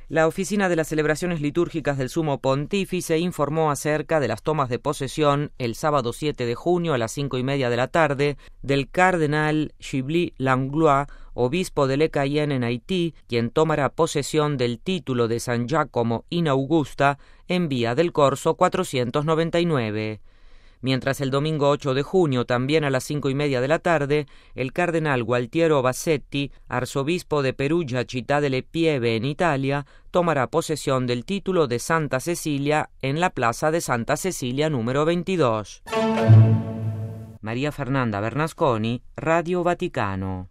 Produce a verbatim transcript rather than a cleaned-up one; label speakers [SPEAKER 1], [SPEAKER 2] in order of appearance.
[SPEAKER 1] La Oficina de las Celebraciones Litúrgicas del Sumo Pontífice informó acerca de las tomas de posesión el sábado siete de junio a las cinco y media de la tarde del cardenal Chibly Langlois, obispo de Le Cayenne en Haití, quien tomará posesión del título de San Giacomo in Augusta en Vía del Corso cuatrocientos noventa y nueve. Mientras el domingo ocho de junio, también a las cinco y media de la tarde, el cardenal Gualtiero Bassetti, arzobispo de Perugia Città delle Pieve en Italia, tomará posesión del título de Santa Cecilia en la plaza de Santa Cecilia número veintidós. María Fernanda Bernasconi, Radio Vaticano.